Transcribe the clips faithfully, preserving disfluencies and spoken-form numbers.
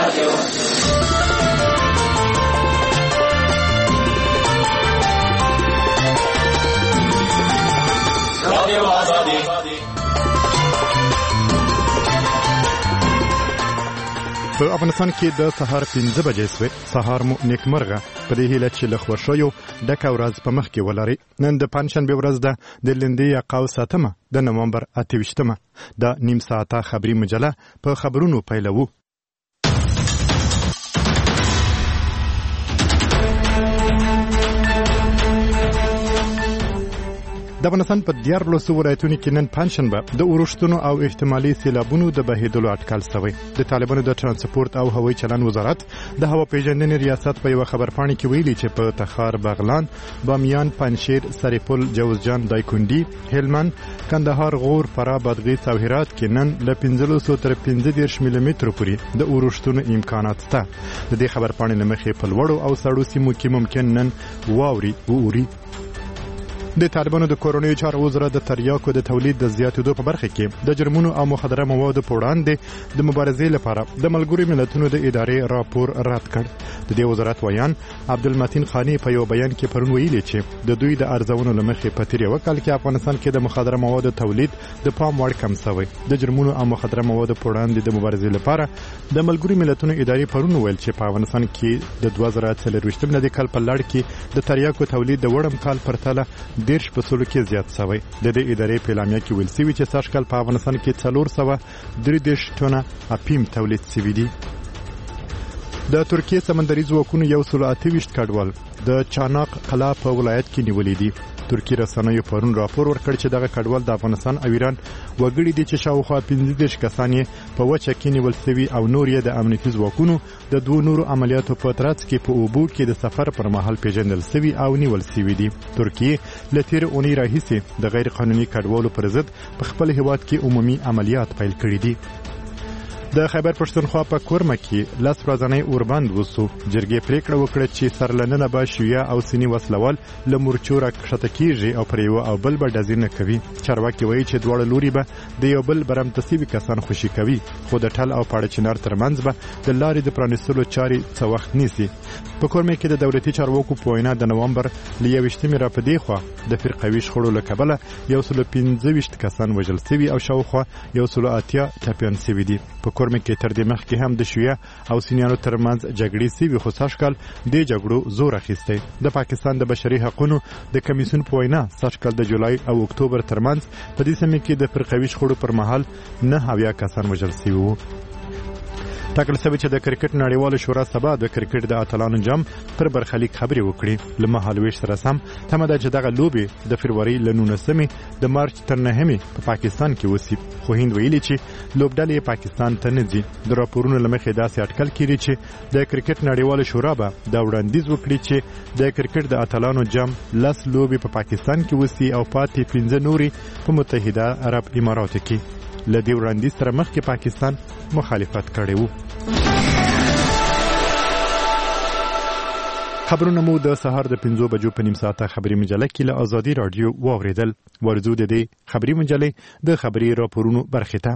رادیو رادیو آزادی. په افغانستان کې د سهار پنځه بجې سوې. سهار مو نیکمرغه. په دې هیله چې له خوښیو ډکه ورځ په مخ کې ولرئ. نن د پنجشنبې ورځ ده، د لندې یقاو ساتمه د نومبر اته ویشتمه. د نیم ساعته خبري مجله په خبرونو پیلوو. د افغانستان په دیارلسو ولایتونو کې نن پنجشنبه د اورښتونو او احتمالي سیلابونو د بهیدلو اټکل شوی. د طالبانو د ترانسپورت او هوایي چلند وزارت د هوا پیژندنې ریاست په یو خبرپاڼه کې ویلي چې په تخار، بغلان، بامیان، پنجشیر، سرپل، جوزجان، دایکنډي، هلمند، کندهار، غور، فراه، بادغیس او هرات کې نن له پنځلسو تر پنځه دېرش ملي مترو پورې د اورښتونو امکانات شته. د دې خبرپاڼې له مخې په لوړو او سړو سیمو کې ممکن نن واوري ووري. د طالبانو د کورونیو چارو وزارت د تریاکو د تولید د زیاتېدو په برخه کې د جرمونو او مخدره موادو په وړاندې د مبارزې لپاره د ملګرو ملتونو د ادارې راپور رد کړ. د دې وزارت ویان عبدالمتین خانی په یو بیان کې پرون ویلي چې د دوی د ارزونو له مخې په تیر یو کال کې افغانستان کې د مخدره موادو تولید د پام وړ کم شوی. د جرمونو او مخدره موادو په وړاندې د مبارزې لپاره د ملګرو ملتونو ادارې پرون ویل چې په افغانستان کې د دوه زره څلرویشتم میلادي کال په لړ کې د تریاکو تولید د وړم کال پرتله دیرش په سلو کې زیات شوی. د دې ادارې په اعلامیه کې ویل شوی چې سږ کال په افغانستان کې څلور سوه درې دېرش ټنه اپیم تولید شوي دي. د ترکیې سمندري ځواکونو یو سل اته ویشت کډوال د چاناق قلعه په ولایت کې نیولې دي. ترکیې رسنیو پرون راپور ورکړ چې دغه کډوال د افغانستان او ایران وګړي دي چې شاوخوا پنځه دېرش کسان یې په وچه کې نیول شوي او نور یې د امنیتي ځواکونو د دوو نورو عملیاتو په ترڅ کې په اوبو کې د سفر پر مهال پیژندل شوي او نیول شوي دي. ترکیې له تېرې اونۍ راهیسې د غیر قانوني کډوالو پر ضد په خپل هیواد کې عمومي عملیات پیل کړي دي. د خیبر پښتونخوا په کورمه کې لس ورځنی اوربند وسو. جرګې پریکړه وکړه چې سرلننه به شیعه او سني وسلوال له مورچو راکښته کیږي او پر یو او بل به ډزې نه کوي. چارواکي وایي چې دواړه لوري به د یو بل برمته شوي کسان خوشي کوي، خو د ټل او پاړه چنار ترمنځ به د لارې د پرانیستلو چارې څه وخت نیسي. په کورمه کې د دولتي چارواکو په وینا د نومبر له یوویشتمې را په دې خوا د فرقوي شخړو له کبله یو سل پنځه ویشت کسان وژل شوي او شاوخوا یو سل اتیا ټپیان شوي دي. په کورمه کې تر دې مخکې هم د شیعه او سنیانو ترمنځ جګړې شوي، خو سږ کال دې جګړو زور اخیستی. د پاکستان د بشري حقونو د کمیسیون په وینا سږ کال د جولای او اکتوبر ترمنځ په دې سیمه کې د فرقوي شخړو پر مهال نه اویا کسان وژل شوي وو. ټاکل شوی چې د کرکټ نړیواله شورا سبا د کرکټ د اتلانو جام پر برخلیک خبرې وکړي. له مهالویش سره سم تمه ده چې دغه لوبې د فروری له نولسمې د مارچ تر نهمې په پاکستان کې وسي، خو هند ویلي چې لوبډلې پاکستان ته نه ځي. د راپورونو له مخې داسې اټکل کېږي چې د کرکټ نړیواله شورا به دا وړاندیز وکړي چې د کرکټ د اتلانو جام لس لوبې په پاکستان کې وسي او پاتې پنځه نورې په متحده عرب اماراتو کې. له دې وړاندیز سره مخکې پاکستان مخالفت کړی وو. خبرونه مو د سهار د پنځو بجو په نیم ساعته خبري مجله کې له ازادي رادیو واوریدل. ورځو د دې خبري مجلې د خبري راپورونو برخه ته.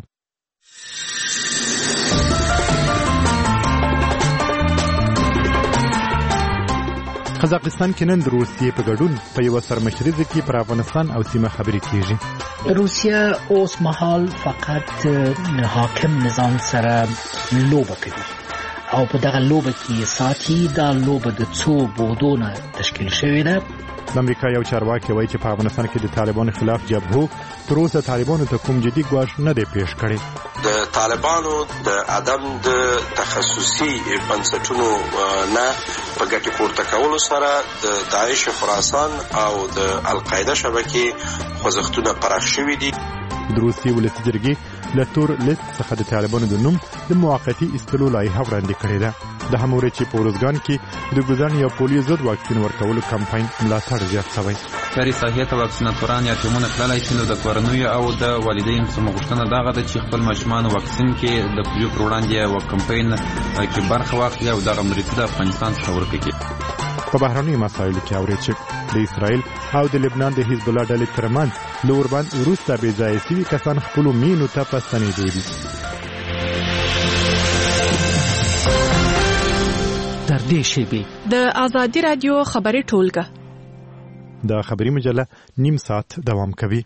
قزاقستان کې نن د روسیې په ګډون په یو سرمشریزه کې پر افغانستان او سیمه خبرې کیږي. روسیه اوس مهال فقط حاکم نظام سره لوبه کوي او په دغه لوبه کې ساتي. دا لوبه د څو بودونه تشکیل شوې ده. د امریکا یو چارواکي وایي چې په افغانستان کې د طالبانو خلاف جبهو تر اوسه طالبانو ته کوم جدي ګواښ نه دی پیښ کړی. د طالبانو د عدم د تخصصي بنسټونو نه په ګټې پورته کولو سره د داعش خراسان او د القاعده شبکې خوځښتونه پراخ شوي دي. د روسیې ولسي جرګې له تور لیست څخه د طالبانو د نوم د موقتي ایستلو لایحه وړاندې کړې ده. د همورې چې په ورزګان کې د ګوزن یا پولیو ضد واکسین ورکولو کمپاین ملاتړ زیات شوی. کاري ساحې ته واکسیناتوران یا ټیمونه تللی چې نو د کورنیو او د والدینو څخه غوښتنه دغه ده چې خپل ماشومان واکسین کې د پولیو پر وړاندې یو کمپاین کې برخه واخلي او دغه مرستې د افغانستان څخه ورکړي. په بهرنیو مسایلو کې اوري چې د اسرائیل او د لبنان د حزب الله ډلې ترمنځ له اوربند وروسته بې ځایه شوي کسان خپلو مینو ته په ستنېدو دي. دې شیبې د آزادي رادیو خبري ټولګه د خبري مجله نیم ساعت دوام کوي.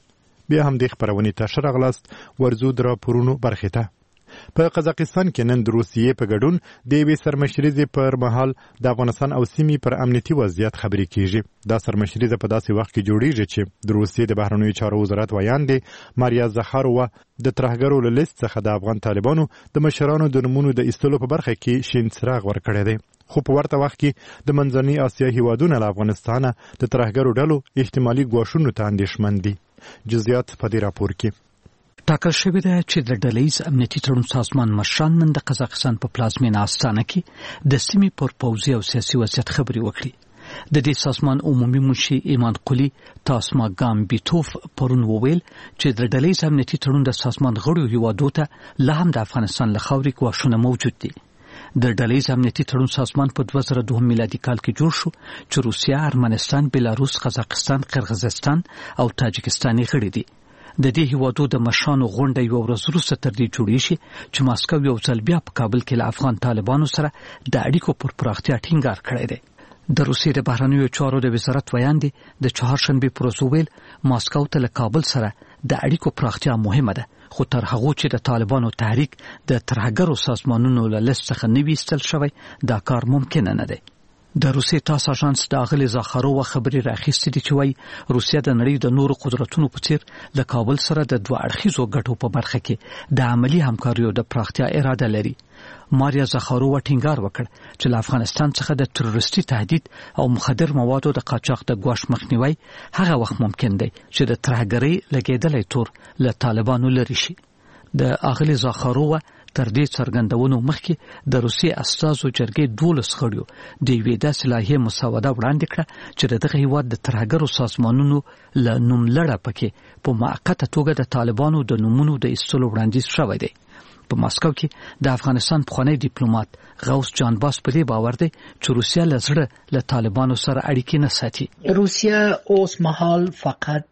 بیا هم د خبرونې ته ښه راغلاست. ورځو د راپورونو برخې ته. په قزاقستان کې نن د روسیې په ګډون د یوې سرمشریزې پر مهال د افغانستان او سیمې پر امنیتي وضعیت خبرې کیږي. دا سرمشریزه په داسې وخت کې جوړیږي چې د روسیې د بهرنیو چارو وزارت ویاندې ماریا زخارووا د ترهګرو له لیست څخه د افغان طالبانو د مشرانو د نومونو د ایستلو په برخه کې شین څراغ ورکړی دی. خو په ورته وخت کې د منځنۍ اسیا هیوادونه له افغانستانه د ترهګرو ډلو احتمالي ګواښونو ته اندېښمن دي. جزئیات په دې راپور کې ټاکل شوې ده چې د ډلهییز امنیتي تړون سازمان مشران نن د قزاقستان په پلازمینه استانه کې د سیمې پر پوځي او سیاسي وضعیت خبرې وکړي. د دې سازمان عمومي منشي ایمان قلی تاسما ګامبیتوف پرون وویل چې د ډلهییز امنیتي تړون د سازمان غړو هیوادو ته لا هم د افغانستان له خاورې ګواښونه موجود دي. د ډلهییز امنیتي تړون سازمان په دوه زره دوه میلادي کال کې جوړ شو چې روسیا، ارمنستان، بلاروس، قزاقستان، قرغیزستان او تاجکستان یې غړي دي. د دې هیوادو د مشرانو غونډه یو ورځ وروسته تر دې جوړیږي چې ماسکو یو ځل بیا په کابل کې له افغان طالبانو سره د اړیکو پر پراختیا ټینګار کړی دی. د روسیې د بهرنیو چارو د وزارت ویاندې د چهارشنبې پر ورځ وویل ماسکو ته له کابل سره د اړیکو پراختیا مهمه ده، خو تر هغه چې د طالبانو تحریک د ترهګرو سازمانونو له لیست څخه نه وي ایستل شوی دا کار ممکن نه دی. د روسیې تاس اژانس د اغلې زاخارووا خبري راخیستې دي چې وایي روسیه د نړۍ د نورو قدرتونو په څیر د کابل سره د دوه اړخیزو ګټو په برخه کې د عملی همکاریو د پراختیا اراده لري. ماریا زاخارووا ټینګار وکړ چې له افغانستان څخه د تروریستي تهدید او مخدر موادو د قاچاق د ګواښ مخنیوي هغه وخت ممکن دی چې د ترهګرۍ لګیدلې تور له طالبانو لري شي. د اغلې زاخارووا تر دې څرګندونو مخکې د روسیې استازو جرګې دولس غړیو د یوې داسې لایحې مسوده وړاندې کړه چې دغه هیواد د ترهګرو سازمانونو له نوملړه پکې په موقته توګه د طالبانو د نومونو د ایستلو وړاندیز شوی دی. په ماسکو کې د افغانستان پخوانی ډیپلوماټ غوث جانباس په دې باور دی چې روسیه له زړه له طالبانو سره اړیکې نه ساتي. روسیه اوس مهال فقط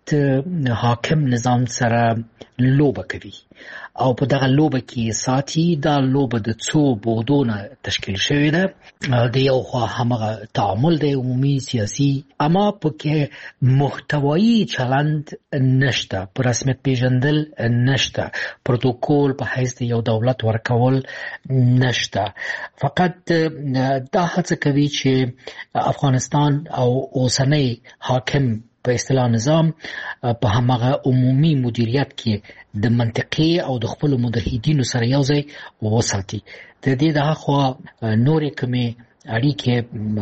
حاکم نظام سره لوبه کوي او په دغه لوبه کې ساتي. دا لوبه د څو بودونه تشکیل شوې ده. د یو خوا همغه تعامل د عمومي سیاسي اما پکې محتوایی چلند نشته، په رسمیت پیژندل نشته، پروتوکول په حیث د یو دولت ورکول نشته. فقط دا هڅه کوي چې افغانستان او اوسنی حاکم په اصطلاح نظام په همغه عمومي مدیریت کې د منطقي او د خپل متحدینو سره یو ځای وساتي. د دې دغه خوا نورې کومې اړیکې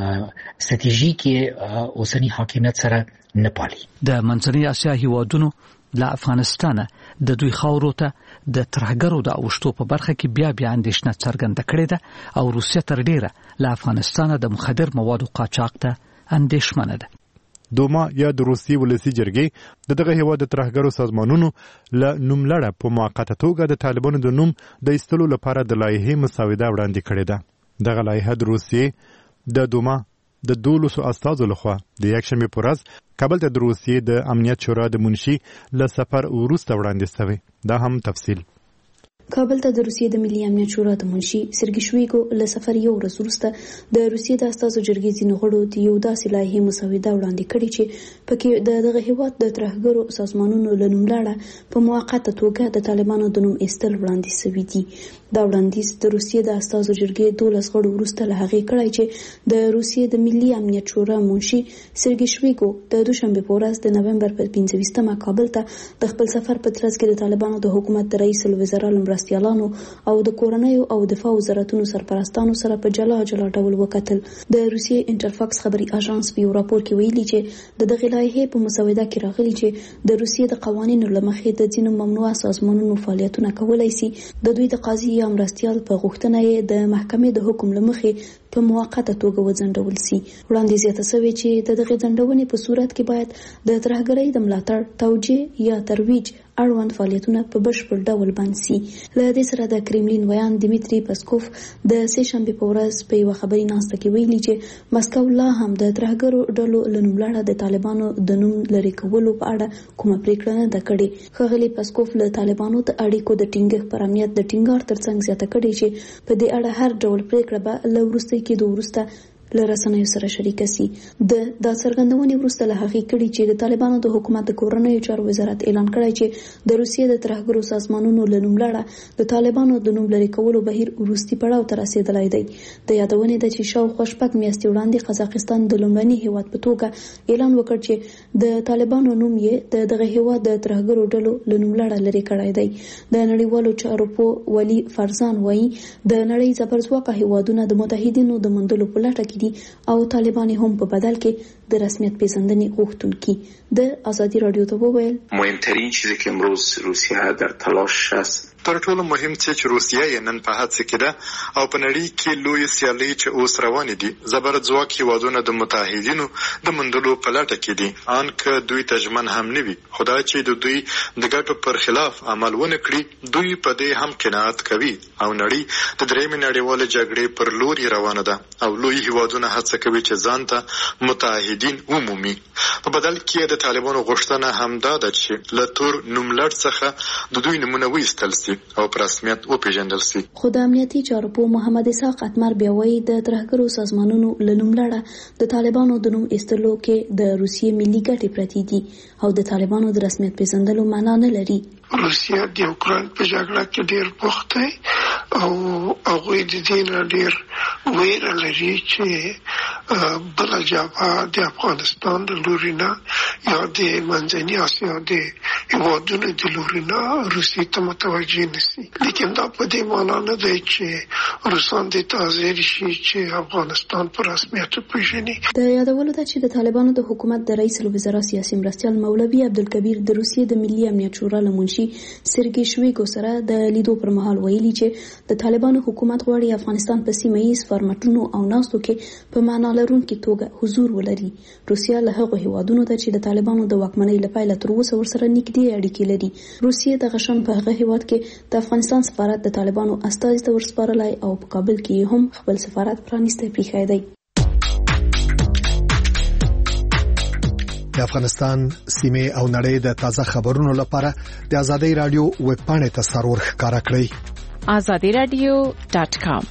ستراتیژیکې اوسنی حاکمیت سره نه پالي. د منځنۍ اسیا هیوادونو له افغانستانه د دوی خاورو ته د ترهګرو د اوښتو په برخه کې بیا بیا اندېښنه څرګنده کړې ده او روسیه تر ډیره له افغانستانه د مخدر موادو قاچاق ته اندېښمنه ده. دوما یا د روسي ولسی جرګې د دغه هیواد د ترهګرو سازمانونو له نوملړه په موقته توګه د طالبانو د نوم د ایستلو لپاره د لایحې مسوده وړاندې کړې ده. دغه لایحه د روسیې د دوما د دولسو استازو لخوا د یکشنبې په ورځ کابل ته د روسیې د امنیت شورا د منشي له سفر وروسته وړاندې شوې. دا هم تفصیل. کابل ته د روسیې د ملي امنیت شورا د منشي سرګي شویګو له سفر یو ورځ وروسته د روسیې د استازو جرګې ځینو غړو د یو داسې لایحې مسوده وړاندې کړې چې پکې د دغه هیواد د ترهګرو سازمانونو له نوملړه په موقته توګه د طالبانو د نوم ایستل وړاندې شوی دي. دا وړاندیز د روسیې د استازو جرګې دولس غړو وروسته له هغې کړی چې د روسیې د ملي امنیت شورا منشي سرګي شویګو د دوشنبې په ورځ د نومبر په پنځه ویشتمه کابل ته د خپل سفر په ترڅ کې د طالبانو د حکومت د رئیس الوزرا مرستیالانو او د کورنیو او دفاع وزارتونو سرپرستانو سره په جلا جلا ډول وکتل. د روسیې انټرفاکس خبري اژانس په یو راپور کې ویلي چې د دغه لایحې په مسوده کې راغلي چې د روسیې د قوانینو له مخې د ځینو ممنوعه سازمانونو فعالیتونه کولای شي د دوی د قاضي یا مرستیال په غوښتنه یې د محکمې د حکم له مخې په موقته توګه وځنډول شي. وړاندې زیاته شوې چې د دغه ځنډونې په صورت کې باید د ترهګرۍ د ملاتړ، توجیه یا ترویج اړوند فعالیتونه په بشپړ ډول بند شي. له دې سره د کرملین ویان دیمیتری پسکوف د سه شنبه په ورځ په یو خبري ناسته کې ویلي چې مسکو لا هم د ترهګرو ډلو لنوملړه د طالبانو د نوم لري کولو په اړه کومه پریکړه نه ده کړې. ښاغلي پسکوف له طالبانو د اړیکو د ټینګښت پر امنیت د ټینګار ترڅنګ زیاته کړې چې په دې اړه هر ډول پریکړه به له وروستي کېدو وروسته له رسنیو سره شریک سي. د دا څرګندونې وروسته له هغې کړي چې د طالبانو د حکومت د کورنیو چارو وزارت اعلان کړی چې د روسیې د ترهګرو سازمانونو له نوملړه د طالبانو د نوم لري کولو بهیر وروستي پړاو ته رسېدلی دی. د یادونې ده چې شاوخوا شپږ میاشتې وړاندې قزاقستان د لومړني هیواد په توګه اعلان وکړ چې د طالبانو نوم یې د دغه هیواد د ترهګرو ډلو له نوملړه لري کړی دی. د نړیوالو چارو په ولی فرزان وایي د نړۍ زبرځواکه هیوادونه د متحدینو د موندلو په لټه کې او طالبان هم په بدل کې د رسمیت پیژندنې غوښتونکي. د ازادي رادیو ته وویل مهمترین چیزی که امروز روسیه در تلاش است تر ټولو مهم څه چې روسیه یې نن په هڅه کې ده او په نړۍ کې لوی سیالي چې اوس روانې دي زبرځواک هیوادونه د متحدینو د موندلو په لټه کې دي ان که دوی ته ژمن هم نه وي. خو دا چې د دوی د ګټو پر خلاف عمل ونه کړي دوی په دې هم قناعت کوي او نړۍ د درېیمې نړیوالې جګړې پر لور روانه ده او لوی هیوادونه هڅه کوي چې ځان ته متحدین ومومي. په بدل کې د طالبانو غوښتنه همدا ده چې له تور نوملړ څخه د دوی نمونه وایستل سي او پر رسمیت وپیژندل سي. خو د امنیتي چارو په محمد اسحاق اتمر بیا وایي د ترهګرو سازمانونو له نوملړه د طالبانو د نوم ایستلو کې د روسیې ملي ګټې پرتې دي او د طالبانو د رسمیت پیژندلو معنا نه لري. روسیه د اوکراین په جګړه کې ډیر بوخت دی او هغوی د دې نه ډیر ویره لري چې بله جبهه د افغانستان د لوري نه یا د منځني اسیا د هیوادونو د لوري نه روسیې ته متوجه نشي. لیکن دا په دې معنا نه دی چې روسان دې ته حاضر شي چې افغانستان په رسمیت وپېژني. د یادولو ده چې د طالبانو د حکومت د رئیس الوزرا سیاسي مرستیال مولوي عبدالکبیر د روسیې د ملي امنیت شورا له منشي سرګي شویګو سره د لیدو پر مهال ویلي چې د طالبانو حکومت غواړي افغانستان په سیمه ییز فارمټونو او ناستو کې په معنا لرونکي توګه حضور ولري. روسیه له هغو هیوادونو ته چې د طالبانو د واکمنۍ له پیله تر اوسه ورسره نږدې اړیکې لري. روسیې د غشن په هغه هیواد کې د افغانستان سفارت د طالبانو استازي ته ورسپارلی او په کابل کې هم خپل سفارت پرانیستی پریښی دی. د افغانستان سیمه او نړۍ د تازه خبرونو لپاره د ازادي رادیو ویب پاڼې ته سرور ښکارا کړئ azadi radio dot com.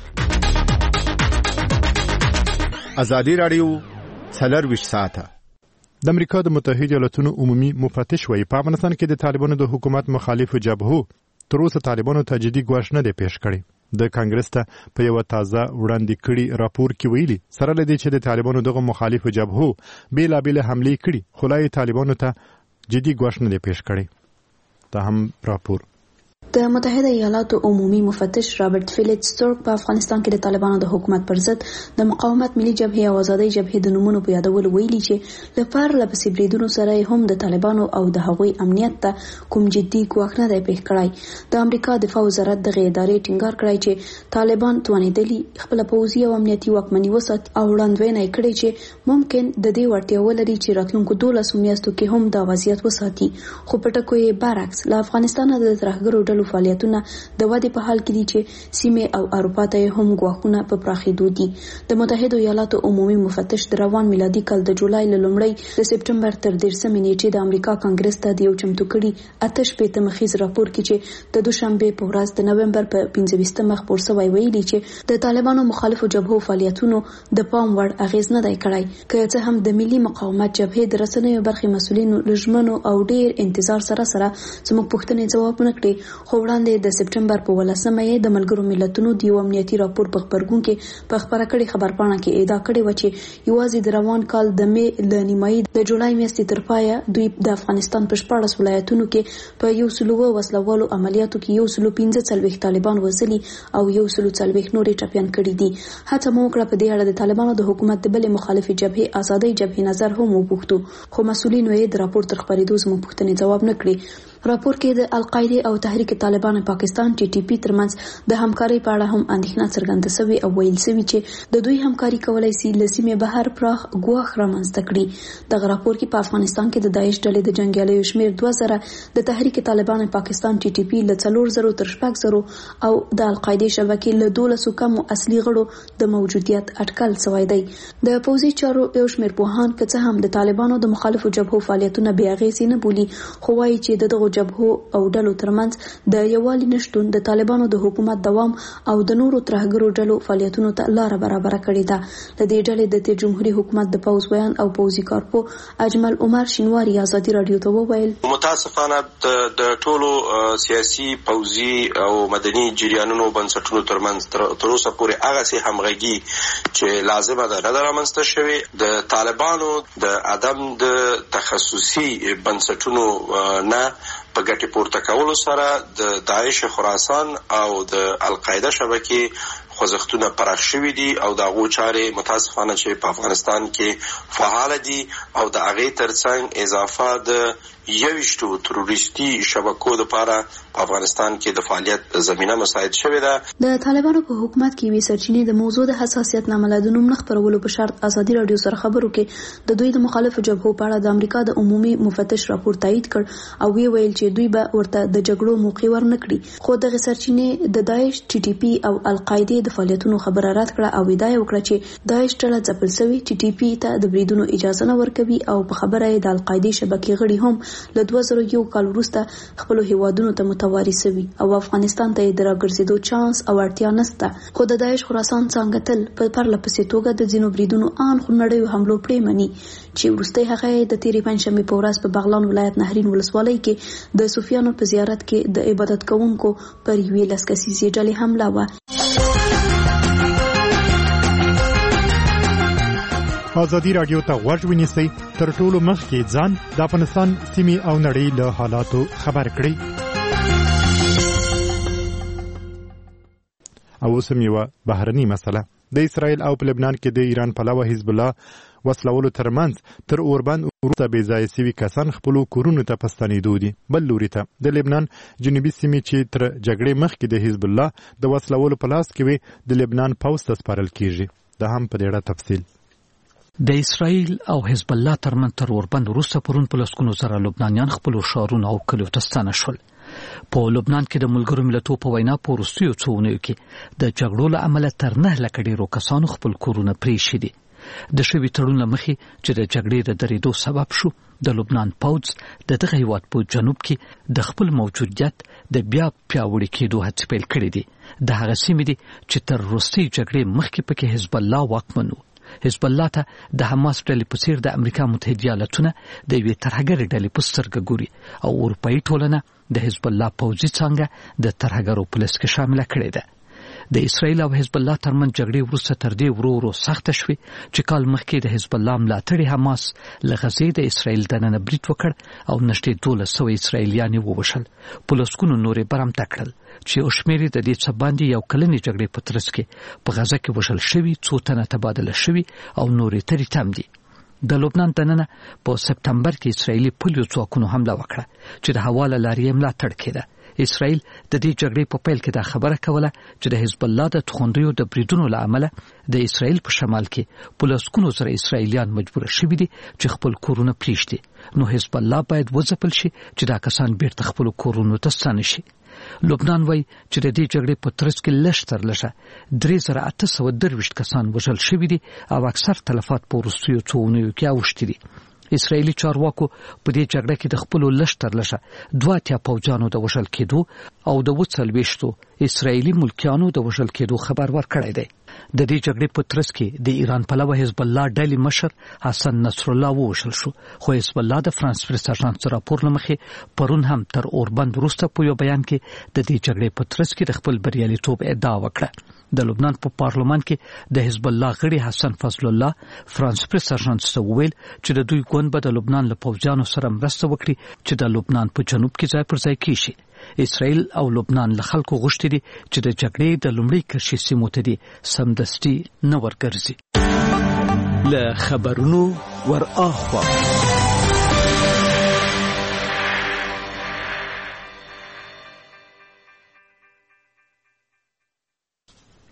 ازادي رادیو څلور ساعته. د امریکا د متحده ایالاتونو عمومي مفتش وایي په افغانستان کې د طالبانو د حکومت مخالفو جبهو تر اوسه طالبانو ته جدي ګواښ نه دی پیښ کړی. د کانګرس ته په یو تازه وړاندې کړي راپور کې ویلي سره لدی چې د طالبانو دغه مخالفو جبهو بیلابل حملې کړي خو لا طالبانو ته جدي ګواښ نه دی پیښ کړی. دا هم راپور. د متحده ایالاتو عمومي مفتش رابرټ فیلیټ سټورک په افغانستان کې د طالبانو د حکومت پر ضد د مقاومت ملي جبهې او آزادۍ جبهې د نومونو په یادولو ویلي چې له پرله پسې بریدونو سره هم د طالبانو او د هغوی امنیت ته کوم جدي ګواښ نه دی پیښ کړی. د امریکا دفاع وزارت دغه ادارې ټینګار کړی چې طالبان توانیدلي خپل پوځي او امنیتي واکمني وساتي او وړاندوینه یې کړې چې ممکن د دې وړتیا ولري چې راتلونکو دولسو میاشتو کې هم دا وضعیت وساتي. خو په ټکو یې برعکس له افغانستان د ترهګرو ډلو فعالیتونه د ودې په حال کې دي چې سیمه او اروپا ته هم ګواښونه په پراخېدو دي. د متحده ایالاتو عمومي مفتش د روان میلادي کال د جولای له لومړۍ د سپټمبر تر دیرشمې نیټې د امریکا کانګرس ته د یو چمتو کړي اته شپېته مخیز راپور کې چې د دوشنبه په ورځ د نومبر په پنځه ویشتمه خپور شوی ویلي چې د طالبانو مخالفو جبهو فعالیتونو د پام وړ اغیز نه دی کړی. که څه هم د ملي مقاومت جبهې د رسنیو برخې مسؤلینو لژمنو او ډیر انتظار سره سره زموږ پوښتنې ځواب نه کړي خو وړاندې د سپټمبر په ولسمه یې د ملګرو ملتونو د یو امنیتي راپور په خبرګون کې په خبره کړي خبرپاڼه کې ادعا کړې و چې یوازې د روان کال د مې ل نیمایي د جولای میاشتې تر پایه دوی د افغانستان په شپاړس ولایتونو کې په یو سلو وسلوالو عملیاتو کې یو سلو پنځه څلوېښت طالبان وژلي او یو سلو څلوېښت نورې ټپیان کړي دي. هڅه مو وکړه په دې اړه د طالبانو د حکومت د بلې مخالفې جبهې آزادۍ جبهې نظر هم وپوښتو خو مسؤلینو یې د راپور تر خپرېدو زموږ پوښتنې ځواب نه کړې. راپور کې د القاعده او تحریک طالبان پاکستان ټي ټي پی ترمنځ د همکارۍ په اړه هم اندېښنه څرګنده شوې او ویل شوی چې د دوی همکاري کولای شي لسیمه بهر پراخ ګواښ رامنځته کړي. دغه راپور کې په افغانستان کې د داعش ډلې د جنگیالیو شمیر دوه زره، د تحریک طالبان پاکستان ټي ټي پی له څلور زره تر شپږ زره او د القاعده شبکې له دولسو کم اصلي غړو د موجودیت اټکل شوی دی. د پوځي چارو یو شمیر پوهان که څه هم د طالبانو د مخالفو جبهو فعالیتونه بې اغېزې نه بولي، خو وایي چې دغه جبهو او ډلو ترمنځ د یووالي نشټون د طالبانو د حکومت دوام او د نورو ترهګرو ډلو فعالیتونو ته لار برابر کړې ده. د دې ډلې د تیر جمهوریت حکومت د پوز بیان او پوزي کارپو اجمل عمر شینواری آزادي رادیو ته وویل: متاسفانه د ټولو سیاسي پوزي او مدني جریانونو بنسټونو ترمنځ تر اوسه پورې هغه سي همغږي چې لازمه ده نه رامنځته شوې. د طالبانو د عدم د تخصصي بنسټونو نه په ګټې پورته کولو سره د داعش خراسان او د القاعده شبکې خوځښتونه پراخ شوي دي او د هغو چارې متاسفانه چې په افغانستان کې فعال دي او د هغې ترڅنګ اضافه د یویشتو تروریستي شبکو لپاره په افغانستان کې د فعالیت زمینه مساعد شوې ده. د طالبانو په حکومت کې وی سرچینې د موضوع د حساسیت نامه د نوم نه خبرولو په شرط آزادي رادیو سره خبرو کې د دوی د مخالفو جبهو په اړه د امریکا د عمومي مفتش راپور تایید کړ او وی ویل چې دوی به ورته د جګړو موقع ورنکړي، خو دغه سرچینې د داعش ټي ټي پی او القاعده د فعالیتونو خبره رد کړه او ادعا وکړه چې داعش ډله ځپل شوی ټي ټي پی ته د بریدونو اجازه نه ورکوي او په خبره یې د القاعده شبکې غړي هم له دوه زره یو کال وروسته خپل هیوادونو ته متواري شوي او افغانستان ته د راګرځېدو چانس او اړتیا نشته. خو د داعش خراسان څنګه تل په پرله پسې توګه د ځینو بریدونو ان خونړیو حملو پرې مني چې وروستي هغه د تیرې پنځشنبې په ورځ په بغلان ولایت نهرین ولسوالۍ کې د صوفیانو په زیارت کې د عبادت کوونکو پر یوې لس کسیزې ډلې حمله وه. آزادي رادیو ته غوږ ونیسئ، تر ټولو مخکې ځان د افغانستان سیمې او نړۍ له حالاتو خبر کړئ. او اوس هم یوه بهرنۍ مسله. د اسرائیل او په لبنان کې د ایران پلوه حزب الله وسلولو ترمنځ تر اوربند وروسته بې ځایه سوي کسان خپلو کورونو ته په ستنېدو دي. بل لوري ته د لبنان جنوبي سیمې چې تر جګړې مخکې د حزب الله د وسلولو په لاس کې وي د لبنان پوځ ته سپارل کیږي. دا هم په دې اړه تفصیل. د اسرائیل او حزب الله ترمنځ تر اوربند وروسته پرون په لسګونو زره لبنانیان خپلو ښارونو او کلیو ته ستانه شول. په لبنان کې د ملګرو ملتونو په وینا په وروستیو څو اونیو کې د جګړو له امله تر نه لکه ډېرو کسانو خپل کورونه پرېښي دي. د شوي تړون له مخې چې د جګړې د درېدو سبب شو، د لبنان پوځ د دغه هیواد په جنوب کې د خپل موجودیت د بیا پیاوړي کېدو هڅې پیل کړې دي. د هغه سیمې دي چې تر وروستۍ جګړې مخکې پکې حزب الله واکمن و. حزب الله ته د حماس ډلې په څیر د امریکا متحده ایالاتونه د یوې ترهګرې ډلې په سترګه ګوري او اروپایي ټولنه د حزب الله پوځي څانګه د ترهګرو په لست کې شامله کړې ده. د اسرائیل او حزب الله ترمنځ جګړې وروسته تر دې ورو ورو سخته شوې چې کال مخکې د حزب الله ملاتړي حماس له غزې د اسرائیل دننه برید وکړ او نږدې دولس سوه اسرائیلیان یې ووژل، په لسګونو نور یې برمته کړل چې یو شمېر یې د دې څه باندې یو کلنې جګړې په ترڅ کې په غزه کې وژل شوي، څو تنه تبادله شوي او نورې ترې تم دي. د لبنان دننه په سپتمبر کې اسرائیلي پولیو ځواکونو حمله وکړه چې د هوا له لارې یې ملاتړ کېده. اسرائیل د دې جګړې په پیل کې دا خبره کوله چې د حزب الله د توغندیو د بریدونو له امله د اسرائیل په شمال کې په لسګونو زره اسرائیلیان مجبور شوي دي چې خپل کورونه پرېږدي. نو حزب الله باید وځپل شي چې دا کسان بیرته خپل کورونو ته ستانه شي. لبنان وایي چې د دې جګړې په ترڅ کې لږ تر لږه درې زره اته سوه درویشت کسان وژل شوي دي او اکثر تلفات په وروستیو څو اونیو کې اوښتي دي. اسرائیلي چارواکو په دې جګړه کې د خپلو لږ تر لږه دوه اتیا پوځیانو د وژل کېدو او د اووه څلوېښتو اسرائیلي ملکیانو د وژل کېدو خبر ورکړی دی. د دې جګړې په ترڅ کې د ایران پلوه حزب الله ډلې مشر حسن نصر الله ووژل شو، خو حزب الله د فرانس پریس اژانس راپور له مخې پرون هم تر اوربند وروسته په یو بیان کې د دې جګړې په ترڅ کې د خپل بریالیتوب ادعا وکړه. د لبنان په پارلمان کې د حزب الله غړي حسن فضل الله فرانس پریس اژانس ته وویل چې د دوی ګوند به د لبنان له پوځیانو سره مرسته وکړي چې د لبنان په جنوب کې ځای پر ځای کیشي. اسرائیل او لبنان له خلکو غوښتي دي چې د جګړې د لومړۍ کرښې سیمو ته دي سمدستي نه ورګرځي. له خبرونو ور اخوا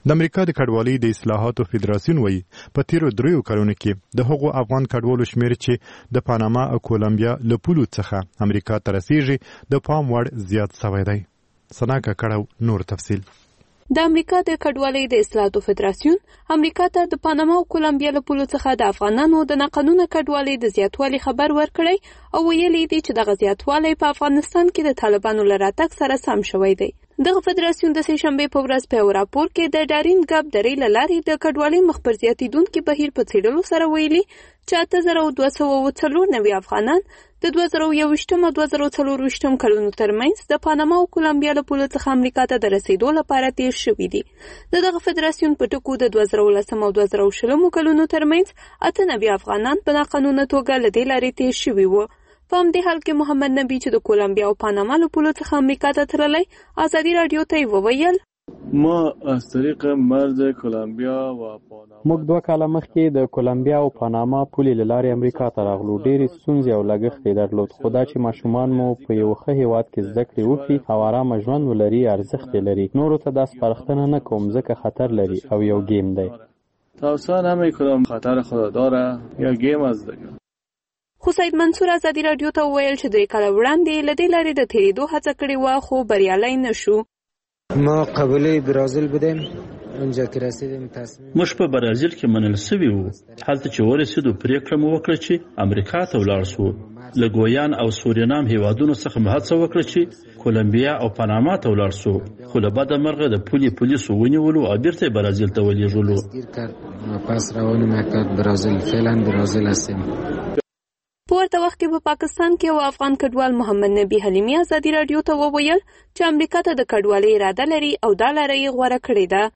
د امریکا د کډوالۍ د اصلاحاتو فدراسیون وایي په تیرو دریو کلونو کې د هغو افغان کډوالو شمیر چې د پاناما او کولمبیا له پولو څخه امریکا ته رسیږي د پام وړ زیات شوی دی. سناکا کړو نور تفصیل. د امریکا د کډوالۍ د اصلاحاتو فدراسیون امریکا ته د پاناما او کولمبیا له پولو څخه د افغانانو د ناقانونه کډوالۍ د زیاتوالي خبر ورکړی او ویلي دی چې دغه زیاتوالی په افغانستان کې د طالبانو له راتګ سره سم شوی دی. دغه فدراسیون د سې شنبې په ورځ په یو راپور کې د ډارین ګاب درې له لارې د کډوالۍ مخ پر زیاتېدونکي بهیر په څېړلو سره ویلي چې اته زره دوه سوه اووه څلور نوي افغانان د دوه زره یوویشتم او دوه زره څلورویشتم کلونو ترمنځ د پاناما او کولمبیا له پولو څخه امریکا ته د رسېدو لپاره تېر شوي دي. د دغه فدراسیون په ټکو د دوه زره اوولسم او دوه زره شلمو کلونو ترمنځ اته نوي افغانان په ناقانونه توګه له دې لارې تېر شوي وو. په همدې حال کې محمد نبي چې د کولمبیا او پاناما له پولو څخه امریکا ته تللی ازادي راډیو ته یې وویل ما از طریق مرز کولمبیا و پاناما موږ دوه کاله مخکې د کولمبیا او پاناما پولې له لارې امریکا ته راغلو. ډېرې ستونزې او لګښت یې درلود، خو دا چې ماشومان مو په یو ښه هېواد کې زده کړې وکړي او ارامه ژوند ولري ارزښت یې لري. نورو ته دا سپارښتنه نه کوم ځکه خطر لري او یو گیم دی. توصیه نمی‌کنم خطر خود داره یا گیم از دیگه. خو سید منصور ازادي راډیو ته وویل چې درې کاله وړاندې له دې لارې د تېرېدو هڅه کړې وه خو بریالی نه شو. ما قبیله برازیل بودیم اونجا کې رسیدیم تصمیم موږ په برازیل کې منل سوي وو. هلته چې ورسېدو پرېکړه مو وکړه چې امریکا ته ولاړ شو. له ګویان او سورینام هیوادونو څخه مو هڅه وکړه چې کولمبیا او پاناما ته ولاړ شو، خو له بده مرغه د پولې پولیسو ونیولو او بیرته برازیل ته ولېږلو. پس روانه مکتب برازیل فعلا برازیل هستیم. په ورته وخت کې په پاکستان کې یو افغان کډوال محمد نبي حلیمي ازادي راډیو ته وویل چې امریکا ته د کډوالۍ اراده لري او دا لاره یې غوره کړې ده.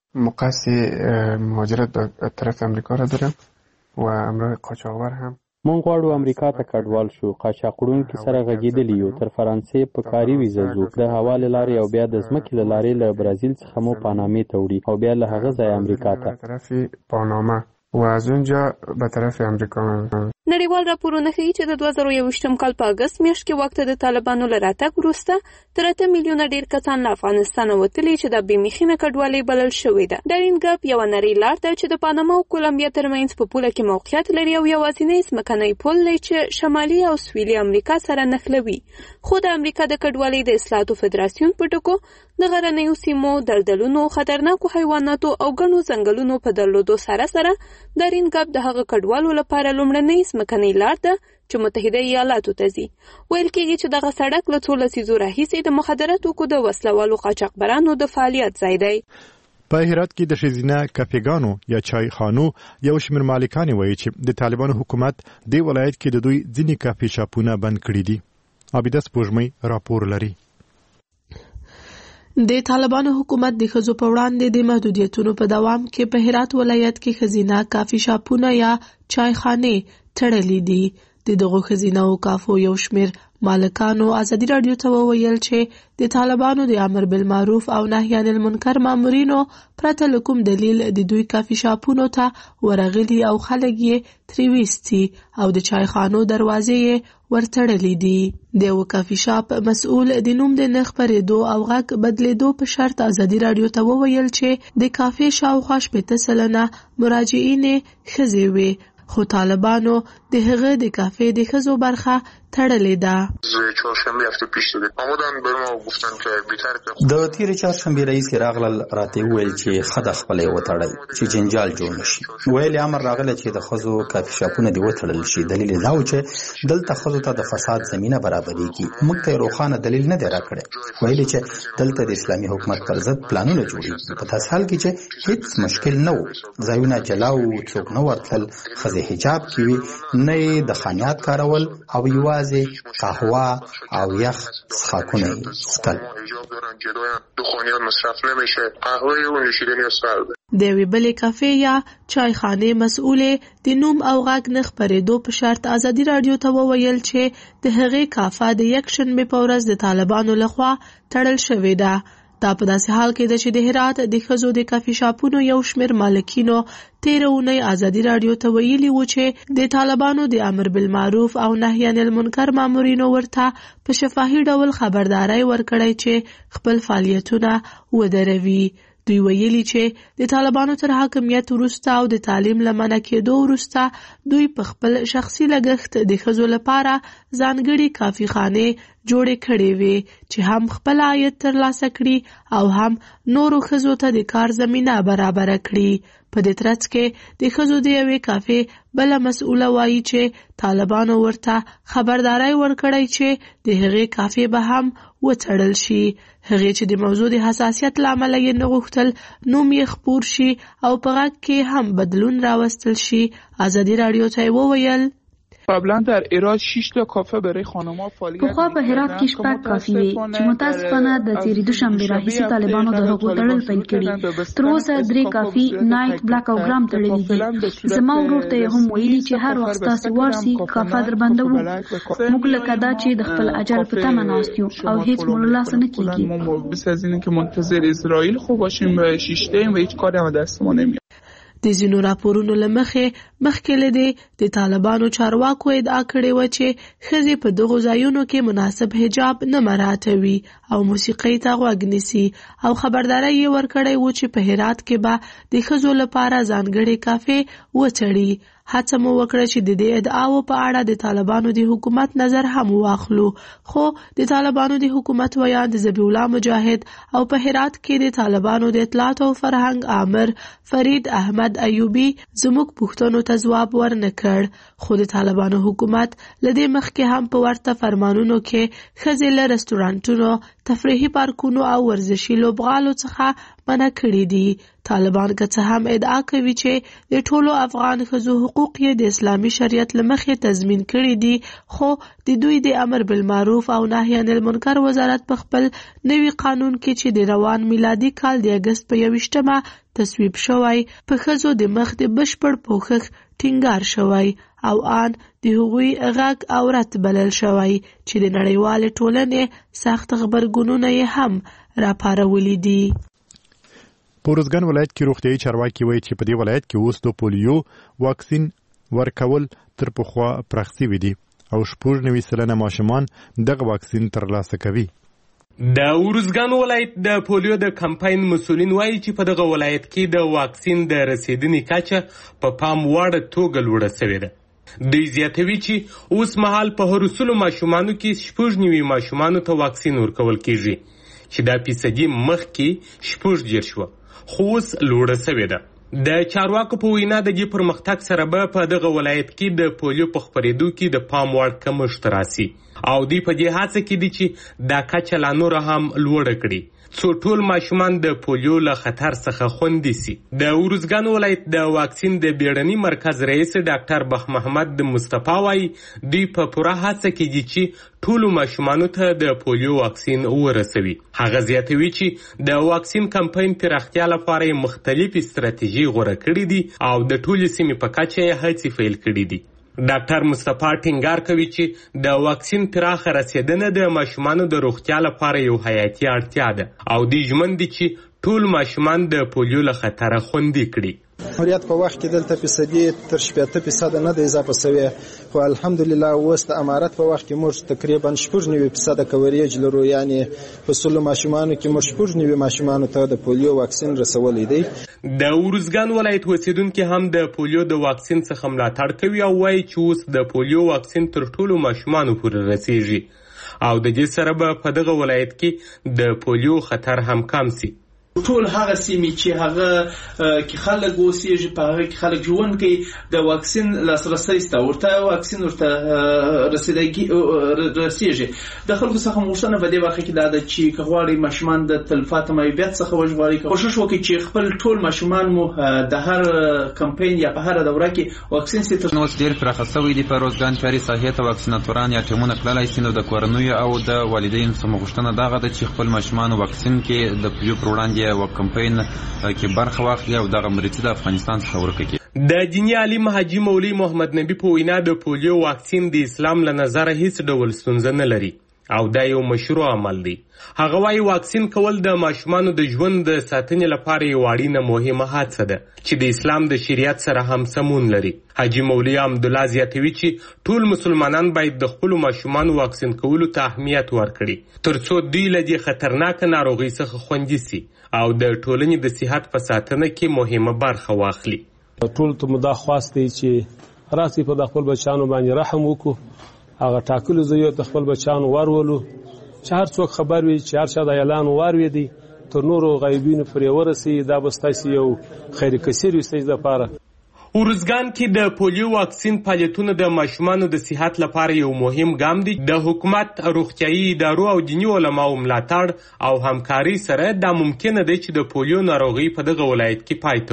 مقصد مهاجرت به طرف امریکا را دارم و امرای قاچاقبر هم مونږ غواړو امریکا ته کډوال شو. قاچاقړونکي سره غږېدلي یو. تر فرانسې په کاري ویزه ځو. د هوا له لارې او بیا د ځمکې له لارې له برازیل څخه مو پانامې ته وړي او بیا له هغه ځایه امریکا ته. طرف پاناما و از اونجا به طرف امریکا. نړیوال راپورونه ښیي چې د دوه زره یوویشتم کال په اګست میاشت کې وخت د طالبانو له راتګ وروسته تر اته میلیونه ډېر کسان له افغانستانه وتلي چې د بېمخینه کډوالۍ بلل شوې ده. ډارین ګپ یوه نرۍ لار ده چې د پاناما او کولمبیا ترمنځ په پوله کې موقعیت لري او یوازینی ځمکنی پل دی چې شمالي او سویلي امریکا سره نښلوي. خو د امریکا د کډوالۍ د اصلاحاتو فدراسیون په ټکو د غرنیو سیمو، دلدلونو، خطرناکو حیواناتو او ګڼو ځنګلونو په درلودو سره سره ډارین ګپ د هغه کډوالو لپاره لومړنۍ ځمکنۍ لار ده چې متحده ایالاتو ته ځي. ویل کېږي چې دغه سړک له څو لسیزو راهیسې د مخدره توکو د وسلوالو قاچاقبرانو د فعالیت ځای دی. په هرات کې د ښځینه کافېګانو یا چای خانو یو شمېر مالکانې وایي چې د طالبانو حکومت دې ولایت کې د دوی ځینې کافي شاپونه بند کړي دي. عابده سپوږمۍ راپور لري. د طالبانو حکومت د ښځو په وړاندې د محدودیتونو په دوام کې په هرات ولایت کې ښځینه کافي شاپونه یا چای خانې تړلې دي. د دغو ښځینه کافو یو شمېر مالکانو ازادي راډیو ته وویل چې د طالبانو د امر بالمعروف او نهي عن المنکر مامورینو پرته له کوم دلیل د دوی کافي شاپونو ته ورغلي او خلک یې ترې ویستي او د چای خانو دروازې یې ورتړلې دي. د یو کافي شاپ مسؤل د نوم د نه خپرېدو او غږ بدلېدو په شرط ازادي راډیو ته وویل چې د کافي شاوخوا شپېته سلنه مراجعین ښځې وې، خو طالبانو د هغه د کافي د ښځو برخه تړلې ده. د تیرې چهارشنبې رئیس راغلل راته ویل چې خده خپلې وتړئ چې جنجال جوړ نشي. ویل امر راغله چې د ښځو کافي شاپونه دې وتړل شي. دلیل دا و چې دلته ښځو ته د فساد زمینه برابرېږي. موږ ته روښانه دلیل نه دی راکړی. ویل چې دلته د اسلامي حکومت پر ضد پلانونه جوړېږي. په داسې حال کې چې هیڅ مشکل نه و. ځایونه جلا و، څوک نه ورتلل، ښځې حجاب کې وي، نه یې د خانیات کارول او یوازې قهوه او یخ څښاکونه یې څښل. د یوې بلې کافې یا چای خانې مسؤلې د نوم او غږ نه خپرېدو په شرط ازادي راډیو ته وویل چې د هغې کافه د یکشنبې په ورځ د طالبانو لخوا تړل شوې ده. دا په داسې حال کې ده چې د هرات د ښځو د کافي شاپونو یو شمېر مالکینو تېره اونۍ ازادي راډیو ته ویلي و چې د طالبانو د امر بالمعروف او نهي عن المنکر مامورینو ورته په شفاهي ډول خبرداری ورکړی چې خپل فعالیتونه ودروي. دوی ویلي چې د طالبانو تر حاکمیت وروسته او د تعلیم له منع کېدو وروسته دوی په خپل شخصي لګښت د ښځو لپاره ځانګړي کافي خانې جوړې کړې وې چې هم خپل عاید ترلاسه کړي او هم نورو ښځو ته د کار زمینه برابره کړي. په دې ترڅ کې د ښځو د یوې کافې بله مسؤله وایي چې طالبانو ورته خبرداری ورکړی چې د هغې کافې به هم وتړل شي. هغې چې د موضوع د حساسیت له امله یې نه غوښتل نوم یې خپور شي او په غږ کې هم بدلون راوستل شي، ازادي راډیو ته یې وویل قبلا در ایران شش تا کافه برای خانم‌ها فعالیت می‌کردند. پخوا په هرات کې شپږ کافي وي چې متاسفانه د تیرې دوشنبې راهیسې طالبانو د هغو تړل پیل کړي. تر اوسه درې کافي، نایټ، بلاک او ګرام تړلي دي. زما ورور ته یې هم ویلي چې هر وخت ستاسې وار سي کافه در بندوو. موږ لکه دا چې د خپل اجل په تمه ناست یو او هیڅ مو له لاسه نه کېږي. بس از اینکه منتظر اسرائیل خو باشیم شیشته و هیچ کاری هم دست ما نمیاد. د ځینو راپورونو له مخې مخکې له دې د طالبانو چارواکو ادعا کړې وه چې ښځې په دغو ځایونو کې مناسب حجاب نه مراعاتوي او موسیقۍ ته غوږ نیسي او خبرداری یې ورکړی و چې په هرات کې به د ښځو لپاره ځانګړې کافې وتړي. هڅه مو وکړه چې د دې ادعاو په اړه د طالبانو د حکومت نظر هم واخلو، خو د طالبانو د حکومت ویاند ذبیح الله مجاهد او په هرات کې د طالبانو د اطلاعات او فرهنګ آمر فرید احمد ایوبی زموږ پوښتنو ته ځواب ورنه کړ. خو د طالبانو حکومت له دې مخکې هم په ورته فرمانونو کې ښځې له رستورانټونو، تفریحي پارکونو او ورزشي لوبغالو څخه منع کړي دي. طالبان که څه هم ادعا کوي چې د ټولو افغان ښځو حقوق یې د اسلامي شریعت له مخې تضمین کړي دي، خو د دوی د امر بالمعروف او نهي عن المنکر وزارت په خپل نوي قانون کې چې د روان میلادي کال د اګست په یویشتمه تصویب شوی په ښځو د مخ د بشپړ پوښښ ټینګار شوی او آن د هغوی غږ او رد بلل شوی چې د نړیوالې ټولنې سخت غبرګونونه یې هم راپارولي دي. په روزګان ولایت کې روغتیايي چارواکي وایي چې په دې ولایت کې اوس د پولیو واکسین ورکول تر پخوا پراخ شوي دي او شپږ نوي سلنه ماشومان دغه واکسین ترلاسه کوي. د روزګان ولایت د پولیو د کمپاین مسؤلین وایي چې په دغه ولایت کې د واکسین د رسیدنې کچه په پام وړ توګه لوړه شوې ده. دوی زیاتوي چې اوس مهال په هرو سلو ماشومانو کې شپږ نوي ماشومانو ته واکسین ورکول کیږي چې دا فیصدي مخکې شپږ دېرش وه خو اوس لوړه شوې ده. د چارواکو په وینا د دې پرمختګ سره به په دغه ولایت کې د پولیو په خپرېدو کې د پام وړ کمښت راسي او دوی په دې هڅه کې دي چې دا کچه لا نوره هم لوړه کړي څو ټول ماشومان د پولیو له خطر څخه خوندي سي. د ورزګان ولایت د واکسین د بیړني مرکز رئیس ډاکټر بخ محمد مصطفی وایي دوی په پوره هڅه کې دي چې ټولو ماشومانو ته د پولیو واکسین ورسوي. هغه زیاتوي چې د واکسین کمپاین پراختیا لپاره مختلفې ستراتیژي غوره کړې دي او د ټولې سیمې په کچه یې هڅې پیل کړې دي. ډاکټر مصطفی ټینګار کوي چې د واکسین پراخه رسیدنه د ماشومانو د روغتیا لپاره یو حیاتي اړتیا ده او دوی ژمن دي چې ټول ماشومان د پولیو له خطره خوندي کړي. مریت په وخت کې دلته فیصدي تر شپږ فیصد نه د اضافه شوی، خو الحمدلله اوس د امارت په وخت کې موږ تقریبا شپږ نوي فیصد کوریج لرو، یعنی په سلو ماشومانو کې موږ شپږ نوي ماشومانو ته د پولیو واکسین رسولی دی. د ورزګان ولایت اوسیدونکي هم د پولیو د واکسین څخه ملاتړ کوي او وایي چې اوس د پولیو واکسین تر ټولو ماشومانو پورې رسیږي او د دې سره به په دغه ولایت کې د پولیو خطر هم کم سي. ټول هغه سیمې چې هغه کې خلک اوسېږي په هغه کې خلک ژوند کوي د واکسین لاسرسی شته، ورته واکسین ورته رسېږي. د خلکو څخه غوښتنه په دې برخه کې دا ده چې که غواړئ ماشومان د تلفاتو معیوبیت څخه وژغورئ، کوښښ وکړئ چې خپل ټول ماشومان مو د هر کمپاین یا په هره دوره کې واکسین سي. نو اوس ډېر پراخه شوی دی په روزګان چاري ساحې ته واکسیناتوران یا ټیمونه تللی سي. نو د کورنیو او د والدینو څخه غوښتنه دغه ده چې خپل ماشومان واکسین کې د پولیو پر وړاندې او کمپاین کې برخه واخلي او دغه مریض د افغانستان څخه ورکړي. د دیني عالم حاجي مولوي محمد نبی په وینا د پولیو واکسین د اسلام له نظره هیڅ ډول ستونزه نه لري او دا یو مشروع عمل دی. هغه وايي واکسین کول د ماشومانو د ژوند د ساتنې لپاره یو اړینه مهمه هڅه ده چې د اسلام د شریعت سره هم سمون لري. حاجي مولوي عبدالله زیاتوي چې ټول مسلمانان باید د خپلو ماشومانو واکسین کولو ته اهمیت ورکړي ترڅو دوی له دې خطرناکه ناروغۍ څخه خوندي سي او د ټولنې د صحت په ساتنه کې مهمه برخه واخلي. ټول ته مدا خواسته چې راسي په خپل بچانو باندې رحم وکړو، هغه ټاکلو ځایو ته خپل بچانو ورولو چې هر څوک خبر وي چې هر چا د اعلان واروي دی تر نورو غیبینو پرې ورسي. دا به ستاسو یو خیر کثیر وي ستاسو لپاره. ارزګان کې د پولیو واکسین فعالیتونه د ماشومانو د صحت لپاره یو مهم ګام دی. د حکومت، روغتیايي ادارو او دیني علماو ملاتړ او همکاري سره دا ممکنه ده چې د پولیو ناروغي په دغه ولایت کې پای ته